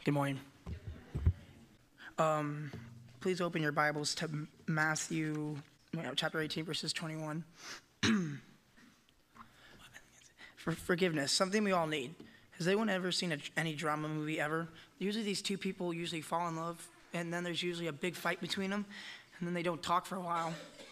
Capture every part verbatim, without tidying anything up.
Good morning. Um, please open your Bibles to Matthew chapter eighteen, verses twenty-one. For forgiveness, something we all need. Has anyone ever seen a, any drama movie ever? Usually these two people usually fall in love, and then there's usually a big fight between them, and then they don't talk for a while.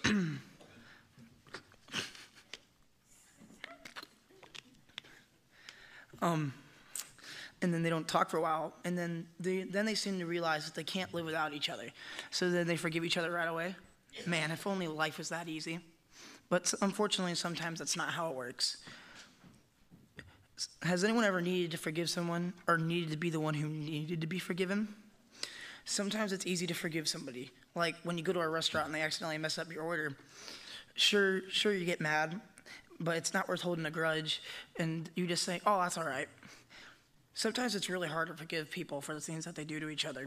um... And then they don't talk for a while, and then they then they seem to realize that they can't live without each other. So then they forgive each other right away. Man, if only life was that easy. But unfortunately, sometimes that's not how it works. Has anyone ever needed to forgive someone or needed to be the one who needed to be forgiven? Sometimes it's easy to forgive somebody. Like when you go to a restaurant and they accidentally mess up your order. Sure, sure you get mad, but it's not worth holding a grudge, and you just say, oh, that's all right. Sometimes it's really hard to forgive people for the things that they do to each other.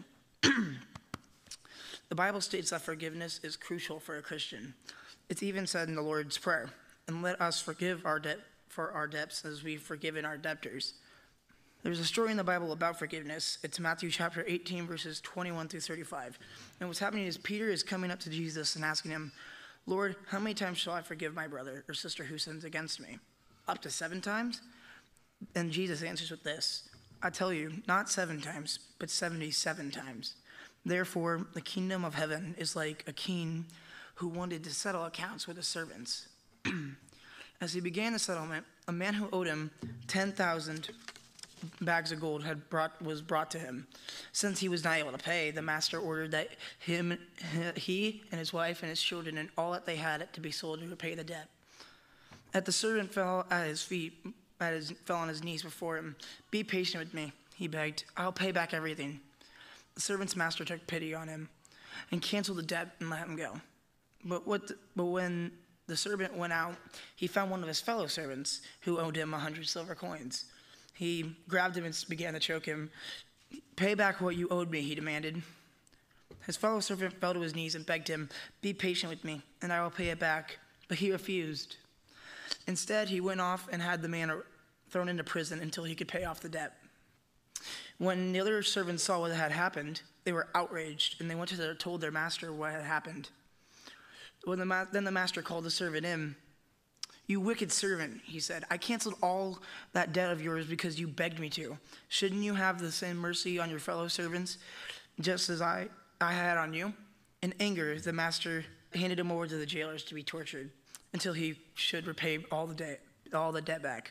The Bible states that forgiveness is crucial for a Christian. It's even said in the Lord's Prayer, and let us forgive our debt for our debts as we've forgiven our debtors. There's a story in the Bible about forgiveness. It's Matthew chapter eighteen, verses twenty-one through thirty-five. And what's happening is Peter is coming up to Jesus and asking him, Lord, how many times shall I forgive my brother or sister who sins against me? Up to seven times? And Jesus answers with this, I tell you, not seven times, but seventy-seven times. Therefore, the kingdom of heaven is like a king who wanted to settle accounts with his servants. As he began the settlement, a man who owed him ten thousand bags of gold had brought, was brought to him. Since he was not able to pay, the master ordered that him, he and his wife and his children and all that they had to be sold to repay the debt. At the servant fell at his feet, At his, fell on his knees before him. Be patient with me, he begged. I'll pay back everything. The servant's master took pity on him and canceled the debt and let him go. But, what the, but when the servant went out, he found one of his fellow servants who owed him a hundred silver coins. He grabbed him and began to choke him. Pay back what you owed me, he demanded. His fellow servant fell to his knees and begged him, be patient with me, and I will pay it back. But he refused. Instead, he went off and had the man thrown into prison until he could pay off the debt. When the other servants saw what had happened, they were outraged, and they went to their, told their master what had happened. When the ma- then the master called the servant in. You wicked servant, he said, I canceled all that debt of yours because you begged me to. Shouldn't you have the same mercy on your fellow servants, just as I, I had on you? In anger, the master handed him over to the jailers to be tortured until he should repay all the debt, all the debt back.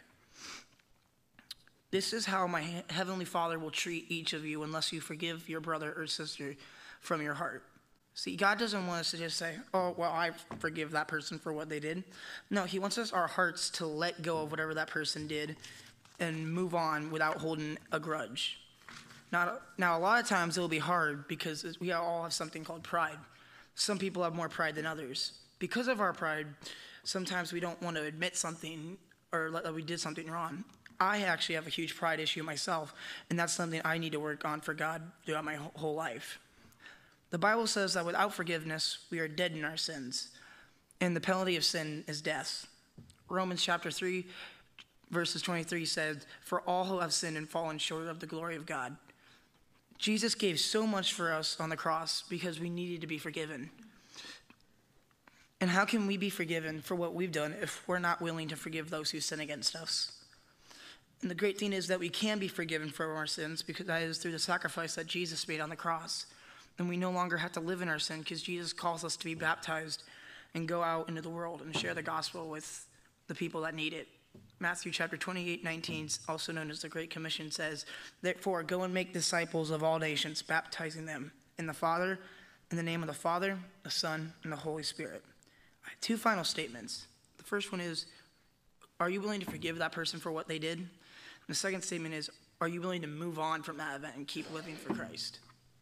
This is how my heavenly Father will treat each of you unless you forgive your brother or sister from your heart. See, God doesn't want us to just say, oh, well, I forgive that person for what they did. No, he wants us, our hearts, to let go of whatever that person did and move on without holding a grudge. Now, now a lot of times it will be hard because we all have something called pride. Some people have more pride than others. Because of our pride, sometimes we don't want to admit something or that we did something wrong. I actually have a huge pride issue myself, and that's something I need to work on for God throughout my whole life. The Bible says that without forgiveness, we are dead in our sins, and the penalty of sin is death. Romans chapter three, verses twenty-three says, for all who have sinned and fallen short of the glory of God. Jesus gave so much for us on the cross because we needed to be forgiven. And how can we be forgiven for what we've done if we're not willing to forgive those who sin against us? And the great thing is that we can be forgiven for our sins because that is through the sacrifice that Jesus made on the cross. And we no longer have to live in our sin because Jesus calls us to be baptized and go out into the world and share the gospel with the people that need it. Matthew chapter twenty-eight, nineteen, also known as the Great Commission, says, therefore, go and make disciples of all nations, baptizing them in the Father, in the name of the Father, the Son, and the Holy Spirit. All right, two final statements. The first one is, are you willing to forgive that person for what they did? And the second statement is, are you willing to move on from that event and keep living for Christ?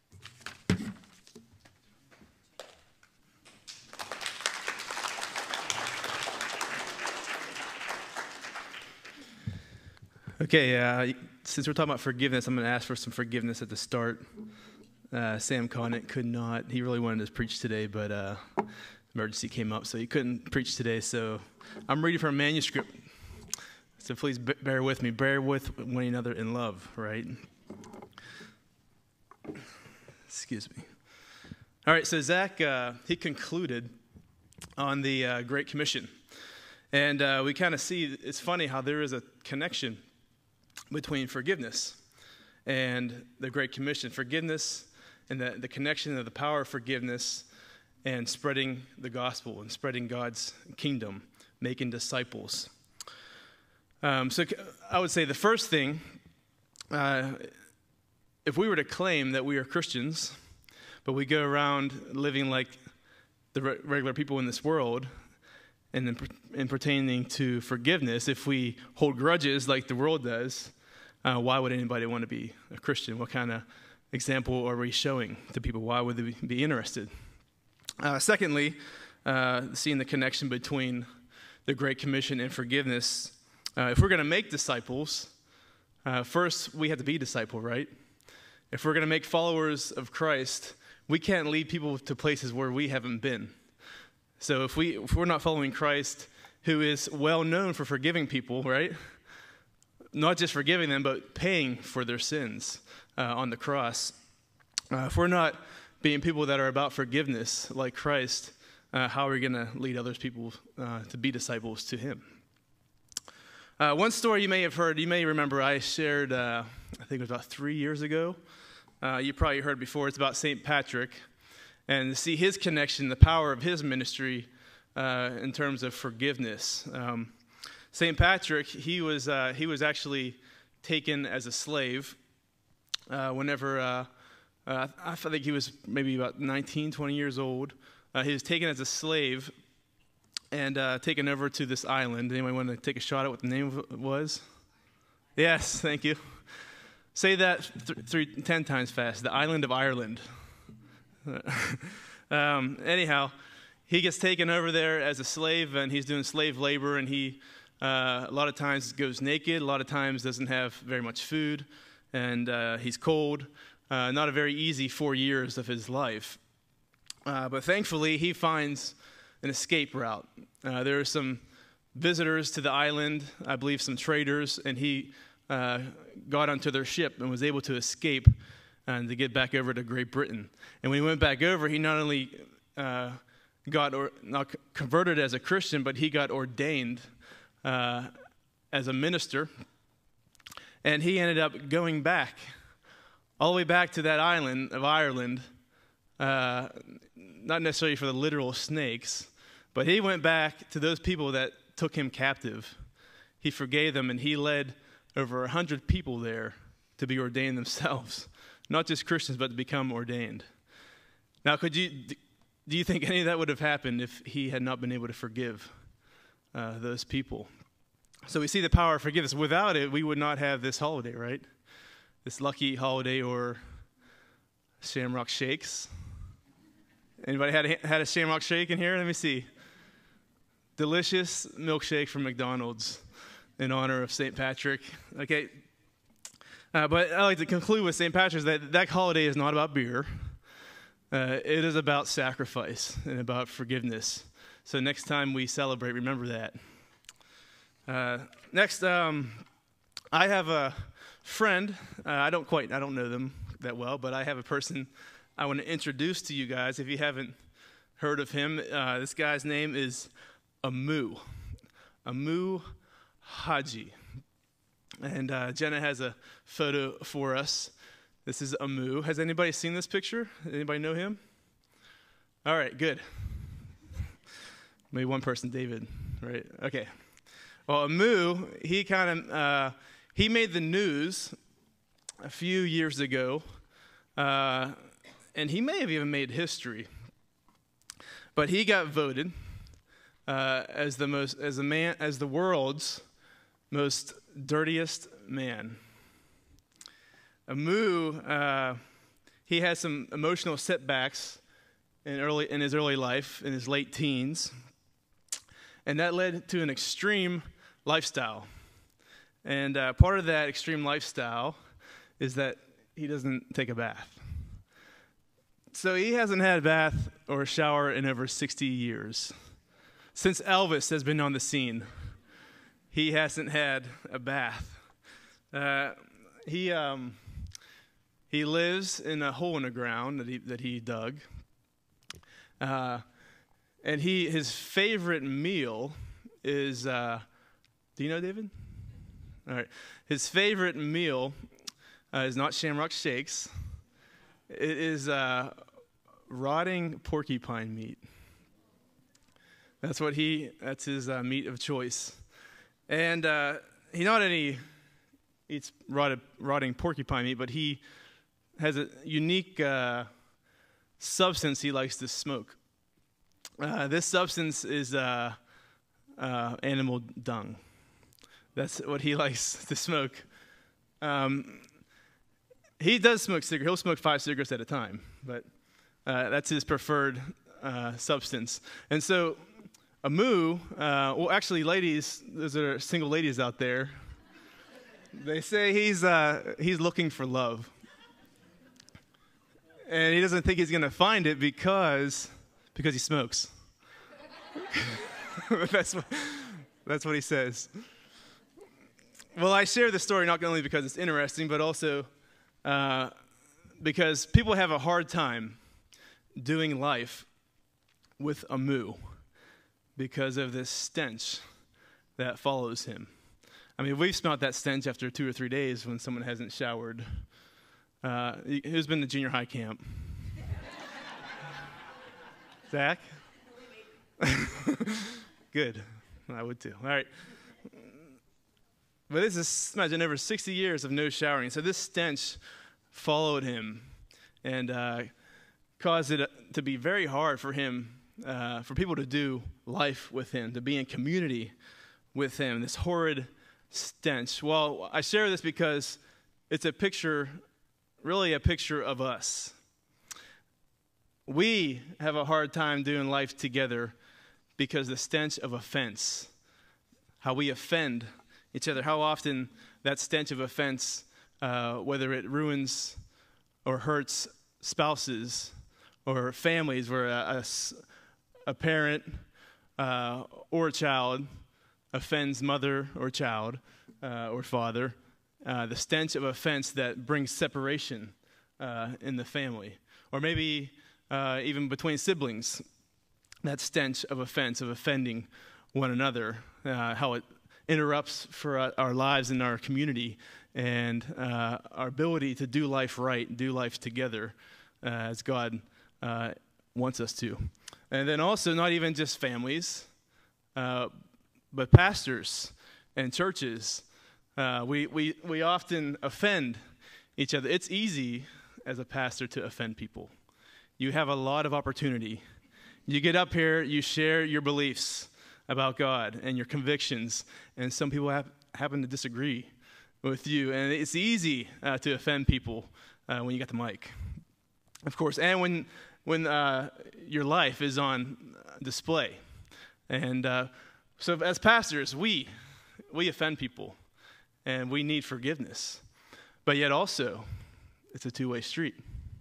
Okay, uh, since we're talking about forgiveness, I'm going to ask for some forgiveness at the start. Uh, Sam Conant could not, he really wanted to preach today, but uh, emergency came up, so he couldn't preach today. So I'm reading from a manuscript. So please bear with me. Bear with one another in love, right? Excuse me. All right, so Zach, uh, he concluded on the uh, Great Commission. And uh, we kind of see, it's funny how there is a connection between forgiveness and the Great Commission. Forgiveness and the, the connection of the power of forgiveness and spreading the gospel and spreading God's kingdom, making disciples. Um, so I would say the first thing, uh, if we were to claim that we are Christians, but we go around living like the re- regular people in this world, and in, in pertaining to forgiveness, if we hold grudges like the world does, uh, why would anybody want to be a Christian? What kind of example are we showing to people? Why would they be interested? Uh, secondly, uh, seeing the connection between the Great Commission and forgiveness. Uh, if we're going to make disciples, uh, first we have to be disciple, right? If we're going to make followers of Christ, we can't lead people to places where we haven't been. So if, we, if we're not following Christ, who is well known for forgiving people, right? Not just forgiving them, but paying for their sins uh, on the cross. Uh, if we're not being people that are about forgiveness like Christ, uh, how are we going to lead other people uh, to be disciples to him? Uh, one story you may have heard, you may remember I shared, uh, I think it was about three years ago. Uh, you probably heard before. It's about Saint Patrick. And to see his connection, the power of his ministry uh, in terms of forgiveness. Um, Saint Patrick, he was uh, he was actually taken as a slave uh, whenever, uh, uh, I think he was maybe about nineteen, twenty years old. Uh, he was taken as a slave and uh, taken over to this island. Anyone want to take a shot at what the name of it was? Yes, thank you. Say that th- three, ten times fast. The island of Ireland. um, anyhow, he gets taken over there as a slave, and he's doing slave labor, and he uh, a lot of times goes naked, a lot of times doesn't have very much food, and uh, he's cold. Uh, not a very easy four years of his life. Uh, but thankfully, he finds an escape route. Uh, there are some visitors to the island, I believe some traders, and he uh, got onto their ship and was able to escape and to get back over to Great Britain. And when he went back over, he not only uh, got or, not converted as a Christian, but he got ordained uh, as a minister. And he ended up going back, all the way back to that island of Ireland, uh, not necessarily for the literal snakes, but he went back to those people that took him captive. He forgave them, and he led over a hundred people there to be ordained themselves. Not just Christians, but to become ordained. Now, could you do you think any of that would have happened if he had not been able to forgive uh, those people? So we see the power of forgiveness. Without it, we would not have this holiday, right? This lucky holiday or Shamrock Shakes. Anybody had a, had a Shamrock Shake in here? Let me see. Delicious milkshake from McDonald's in honor of Saint Patrick. Okay. Uh, but I like to conclude with Saint Patrick's that that holiday is not about beer. Uh, it is about sacrifice and about forgiveness. So next time we celebrate, remember that. Uh, next, um, I have a friend. Uh, I don't quite, I don't know them that well, but I have a person I want to introduce to you guys. If you haven't heard of him, uh, this guy's name is Amu. Amu Haji. And uh, Jenna has a photo for us. This is Amu. Has anybody seen this picture? Anybody know him? All right, good. Maybe one person, David, right? Okay. Well, Amu, he kind of, uh, he made the news a few years ago, uh, and he may have even made history. But he got voted uh, as the most, as the man, as the world's most dirtiest man. Amu, uh, he had some emotional setbacks in early in his early life, in his late teens, and that led to an extreme lifestyle. And uh, part of that extreme lifestyle is that he doesn't take a bath. So he hasn't had a bath or a shower in over sixty years. Since Elvis has been on the scene, he hasn't had a bath. Uh, he um, He lives in a hole in the ground that he that he dug. Uh, and he his favorite meal is, uh, do you know, David? All right. His favorite meal uh, is not Shamrock Shakes. It is uh, rotting porcupine meat. That's what he, that's his uh, meat of choice. And uh, he not only eats rotted, rotting porcupine meat, but he has a unique uh, substance he likes to smoke. Uh, this substance is uh, uh, animal dung. That's what he likes to smoke. Um, he does smoke cigarettes. He'll smoke five cigarettes at a time, but uh, that's his preferred uh, substance. And so Amu, uh, well, actually, ladies, those are single ladies out there. They say he's uh, he's looking for love, and he doesn't think he's going to find it because because he smokes. that's what that's what he says. Well, I share this story not only because it's interesting, but also uh, because people have a hard time doing life with Amu because of this stench that follows him. I mean, we've smelled that stench after two or three days when someone hasn't showered. Uh, who's been to junior high camp? Zach? Good. I would too. All right. But this is, imagine, over sixty years of no showering. So this stench followed him and uh, caused it to be very hard for him, uh, for people to do life with him, to be in community with him, this horrid stench. Well, I share this because it's a picture, really a picture of us. We have a hard time doing life together because the stench of offense, how we offend each other, how often that stench of offense, uh, whether it ruins or hurts spouses or families, where a, a, a parent uh, or a child offends mother or child uh, or father, uh, the stench of offense that brings separation uh, in the family, or maybe uh, even between siblings, that stench of offense, of offending one another, uh, how it interrupts for uh, our lives and our community and uh, our ability to do life right, do life together uh, as God uh, wants us to. And then also not even just families, uh, but pastors and churches. Uh, we, we, we often offend each other. It's easy as a pastor to offend people. You have a lot of opportunity. You get up here, you share your beliefs about God and your convictions, and some people have, happen to disagree with you, and it's easy uh, to offend people uh, when you got the mic, of course, and when when uh, your life is on display. And uh, so as pastors, we we offend people, and we need forgiveness, but yet also it's a two-way street.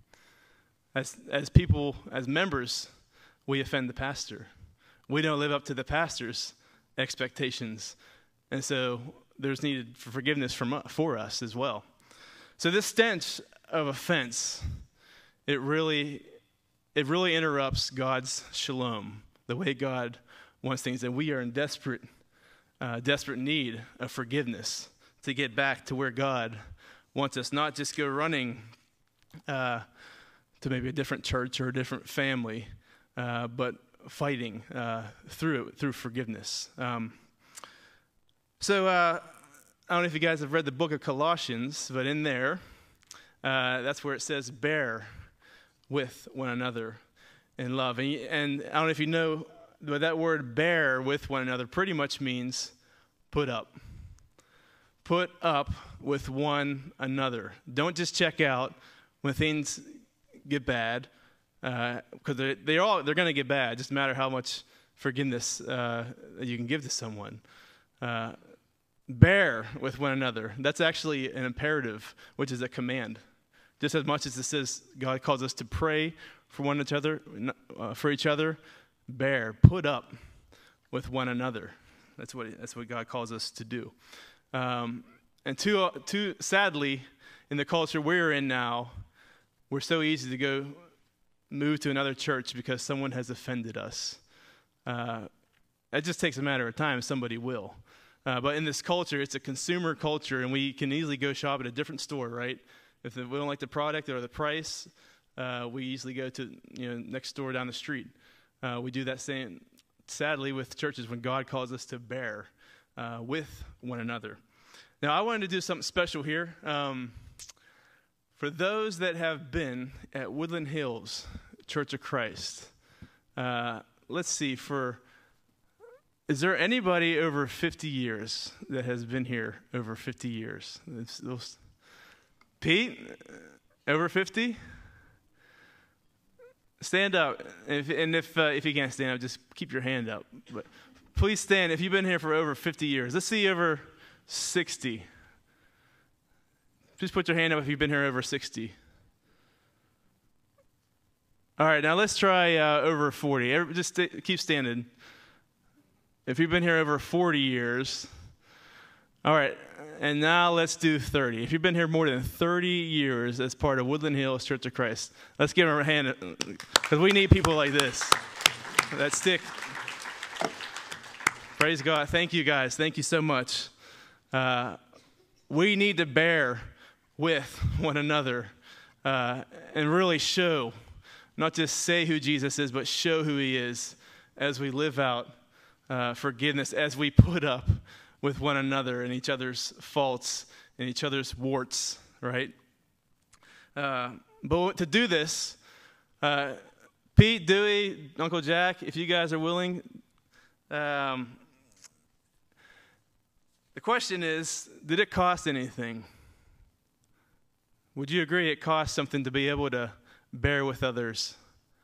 As as people, as members, we offend the pastor. We don't live up to the pastor's expectations. And so there's needed for forgiveness from, for us as well. So this stench of offense, it really, it really interrupts God's shalom, the way God wants things. And we are in desperate, uh, desperate need of forgiveness to get back to where God wants us, not just go running uh, to maybe a different church or a different family, uh, but fighting uh, through through forgiveness. Um, so uh, I don't know if you guys have read the book of Colossians, but in there, uh, that's where it says, bear with one another in love. And, and I don't know if you know, but that word bear with one another pretty much means put up. Put up with one another. Don't just check out when things get bad, because uh, they all they're going to get bad. It doesn't matter how much forgiveness uh, you can give to someone. Uh, bear with one another. That's actually an imperative, which is a command. Just as much as it says God calls us to pray for one another, uh, for each other, bear, put up with one another. That's what that's what God calls us to do. Um, and too, too sadly, in the culture we're in now, we're so easy to go move to another church because someone has offended us. Uh, it just takes a matter of time. Somebody will. Uh, but in this culture, it's a consumer culture, and we can easily go shop at a different store, right? If we don't like the product or the price, uh, we easily go to you know next door down the street. Uh, we do that same, sadly, with churches when God calls us to bear uh, with one another. Now, I wanted to do something special here. Um, for those that have been at Woodland Hills Church of Christ, uh, let's see, for... Is there anybody over fifty years that has been here over fifty years? It's those, Pete, over fifty? Stand up. If, and if uh, if you can't stand up, just keep your hand up. But please stand if you've been here for over fifty years. Let's see over sixty. Just put your hand up if you've been here over sixty. All right, now let's try uh, over forty. Every, just st- keep standing. If you've been here over forty years, all right, and now let's do thirty. If you've been here more than thirty years as part of Woodland Hills Church of Christ, let's give them a hand, because we need people like this that stick. Praise God. Thank you, guys. Thank you so much. Uh, we need to bear with one another uh, and really show, not just say who Jesus is, but show who he is as we live out Uh, forgiveness, as we put up with one another and each other's faults and each other's warts, right? Uh, but to do this, uh, Pete, Dewey, Uncle Jack, if you guys are willing, um, the question is, did it cost anything? Would you agree it costs something to be able to bear with others?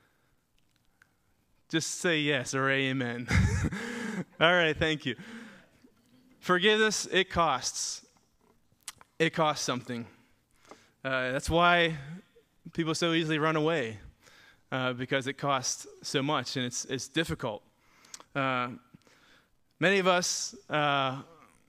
Just say yes or amen. All right, thank you. Forgiveness, it costs. It costs something. Uh, that's why people so easily run away, uh, because it costs so much and it's it's difficult. Uh, many of us, uh,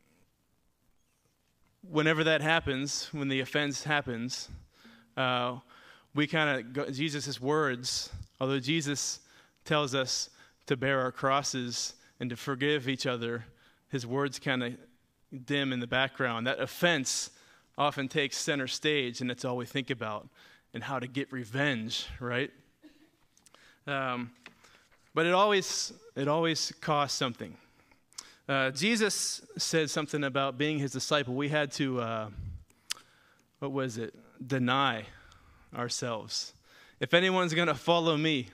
whenever that happens, when the offense happens, uh, we kind of, Jesus' words, although Jesus tells us to bear our crosses and to forgive each other, his words kind of dim in the background. That offense often takes center stage, and that's all we think about, and how to get revenge, right? Um, but it always it always costs something. Uh, Jesus said something about being his disciple. We had to, uh, what was it? Deny ourselves. If anyone's going to follow me,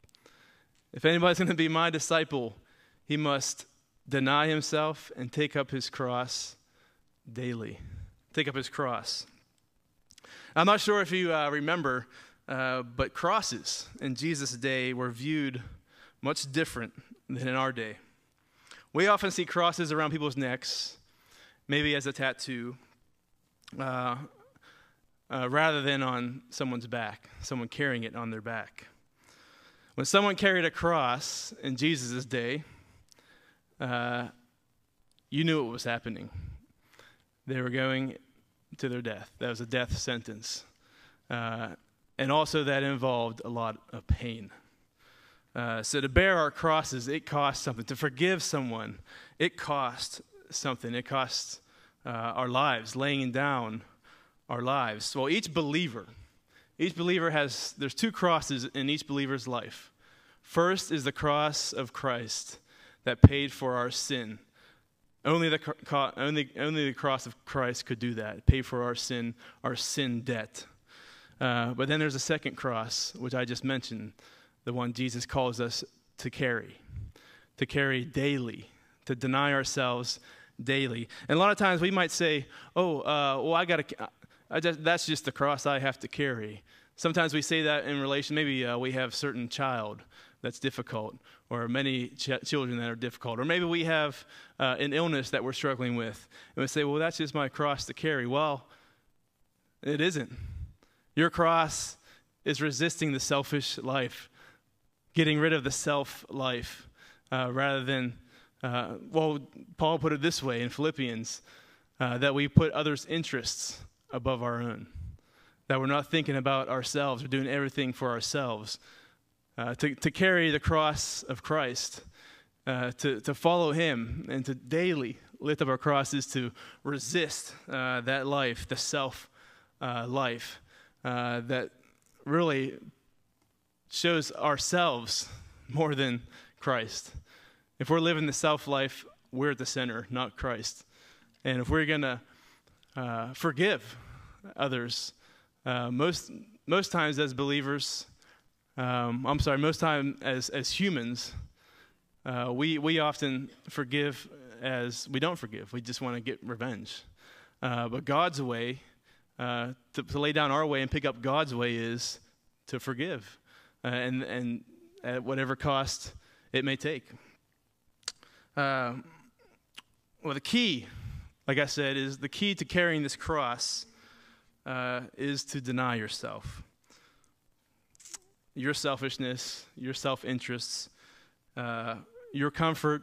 if anybody's going to be my disciple, he must deny himself and take up his cross daily. Take up his cross. I'm not sure if you uh, remember, uh, but crosses in Jesus' day were viewed much different than in our day. We often see crosses around people's necks, maybe as a tattoo, uh, uh, rather than on someone's back, someone carrying it on their back. When someone carried a cross in Jesus' day, uh, you knew what was happening. They were going to their death. That was a death sentence. Uh, and also that involved a lot of pain. Uh, so to bear our crosses, it costs something. To forgive someone, it costs something. It costs uh, our lives, laying down our lives. Well, each believer, each believer has, there's two crosses in each believer's life. First is the cross of Christ that paid for our sin. Only the, only, only the cross of Christ could do that, pay for our sin, our sin debt. Uh, but then there's a second cross, which I just mentioned, the one Jesus calls us to carry, to carry daily, to deny ourselves daily. And a lot of times we might say, oh, uh, well, I got to, I just, that's just the cross I have to carry. Sometimes we say that in relation, maybe uh, we have a certain child that's difficult, or many ch- children that are difficult, or maybe we have uh, an illness that we're struggling with, and we say, well, that's just my cross to carry. Well, it isn't. Your cross is resisting the selfish life, getting rid of the self life, uh, rather than, uh, well, Paul put it this way in Philippians, uh, that we put others' interests above our own. that we're not thinking about ourselves, we're doing everything for ourselves. Uh, to, to carry the cross of Christ, uh, to, to follow him, and to daily lift up our crosses, to resist uh, that life, the self uh, life, uh, that really shows ourselves more than Christ. If we're living the self life, we're at the center, not Christ. And if we're going to uh, forgive others, uh, most most times as believers, um, I'm sorry, most time as as humans, uh, we we often forgive as we don't forgive. We just want to get revenge. Uh, but God's way, uh, to, to lay down our way and pick up God's way, is to forgive, uh, and and at whatever cost it may take. Uh, well, the key, like I said, is the key to carrying this cross uh, is to deny yourself. Your selfishness, your self-interests, uh, your comfort,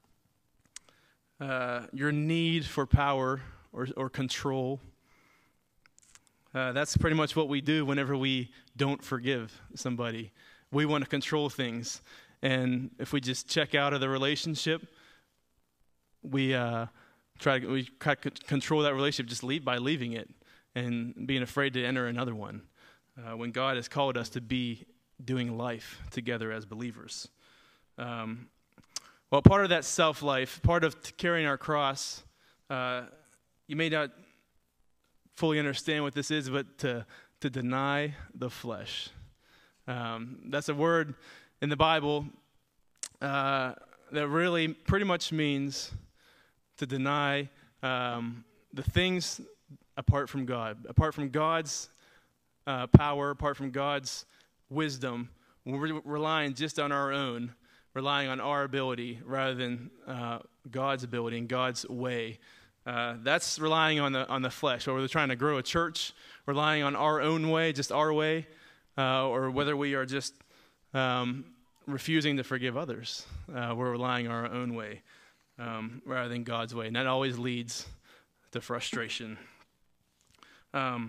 uh, your need for power or, or control. Uh, that's pretty much what we do whenever we don't forgive somebody. We want to control things. And if we just check out of the relationship, we uh, try to we try to control that relationship just leave, by leaving it and being afraid to enter another one. Uh, when God has called us to be doing life together as believers. Um, well, part of that self-life, part of t- carrying our cross, uh, you may not fully understand what this is, but to, to deny the flesh. Um, that's a word in the Bible uh, that really pretty much means to deny um, the things apart from God, apart from God's uh, power, apart from God's wisdom. We're relying just on our own, relying on our ability rather than uh, God's ability and God's way. Uh, that's relying on the on the flesh. Or we're trying to grow a church, relying on our own way, just our way, uh, or whether we are just um, refusing to forgive others. Uh, we're relying on our own way um, rather than God's way, and that always leads to frustration. Um,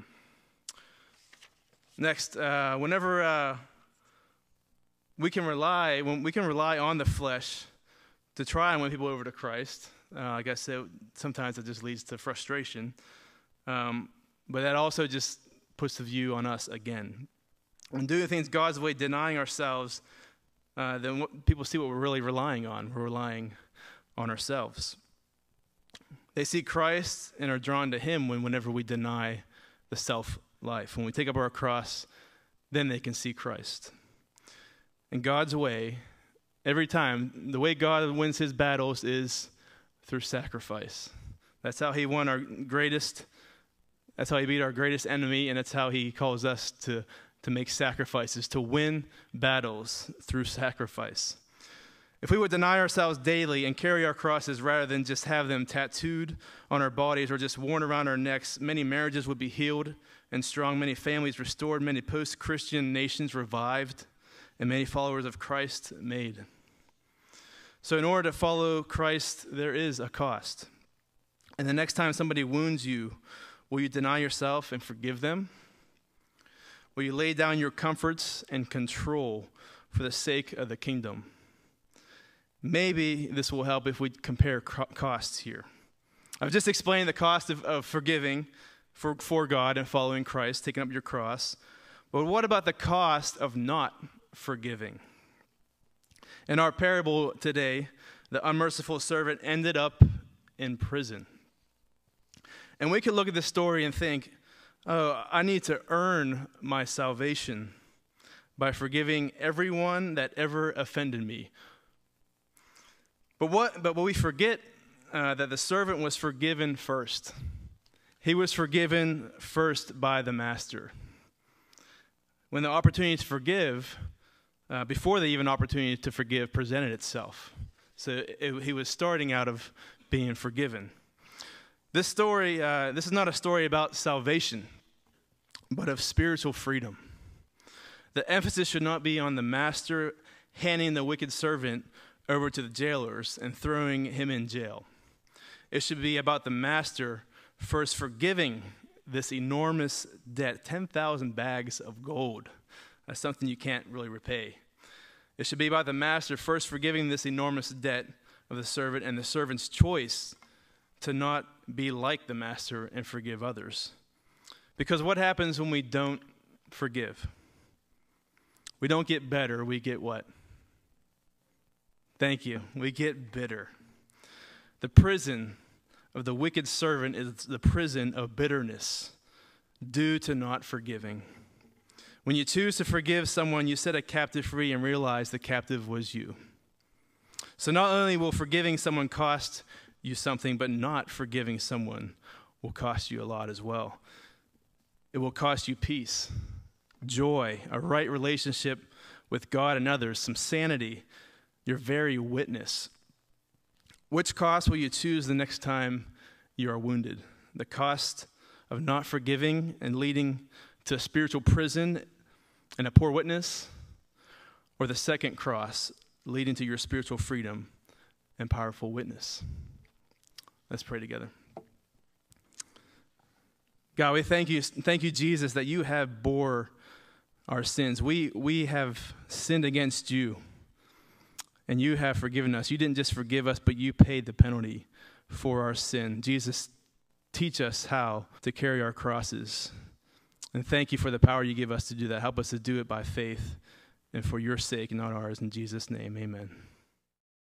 next, uh, whenever uh, we can rely, when we can rely on the flesh to try and win people over to Christ. Uh, like I said, sometimes it just leads to frustration. Um, but that also just puts the view on us again. When doing things God's way, denying ourselves, uh, then what, people see what we're really relying on. We're relying on ourselves. They see Christ and are drawn to him when whenever we deny the self-life. When we take up our cross, then they can see Christ. In God's way, every time, the way God wins his battles is through sacrifice. That's how he won our greatest, that's how he beat our greatest enemy, and that's how he calls us to, to make sacrifices, to win battles through sacrifice. If we would deny ourselves daily and carry our crosses rather than just have them tattooed on our bodies or just worn around our necks, many marriages would be healed and strong, many families restored, many post-Christian nations revived, and many followers of Christ made. So in order to follow Christ, there is a cost. And the next time somebody wounds you, will you deny yourself and forgive them? Will you lay down your comforts and control for the sake of the kingdom? Maybe this will help if we compare costs here. I've just explained the cost of, of forgiving for, for God and following Christ, taking up your cross. But what about the cost of not forgiving? In our parable today, the unmerciful servant ended up in prison. And we could look at this story and think, oh, I need to earn my salvation by forgiving everyone that ever offended me. But what? But we forget uh, that the servant was forgiven first. He was forgiven first by the master. When the opportunity to forgive, uh, before the even opportunity to forgive presented itself. So it, he was starting out of being forgiven. This story, uh, this is not a story about salvation, but of spiritual freedom. The emphasis should not be on the master handing the wicked servant over to the jailers and throwing him in jail. It should be about the master first forgiving this enormous debt, ten thousand bags of gold. That's something you can't really repay. It should be about the master first forgiving this enormous debt of the servant and the servant's choice to not be like the master and forgive others. Because what happens when we don't forgive? We don't get better, we get what? Thank you. We get bitter. The prison of the wicked servant is the prison of bitterness due to not forgiving. When you choose to forgive someone, you set a captive free and realize the captive was you. So not only will forgiving someone cost you something, but not forgiving someone will cost you a lot as well. It will cost you peace, joy, a right relationship with God and others, some sanity, your very witness. Which cost will you choose the next time you are wounded? The cost of not forgiving and leading to a spiritual prison and a poor witness, or the second cross leading to your spiritual freedom and powerful witness? Let's pray together. God, we thank you, thank you, Jesus, that you have bore our sins. We we have sinned against you, and you have forgiven us. You didn't just forgive us, but you paid the penalty for our sin. Jesus, teach us how to carry our crosses. And thank you for the power you give us to do that. Help us to do it by faith and for your sake, not ours. In Jesus' name, amen.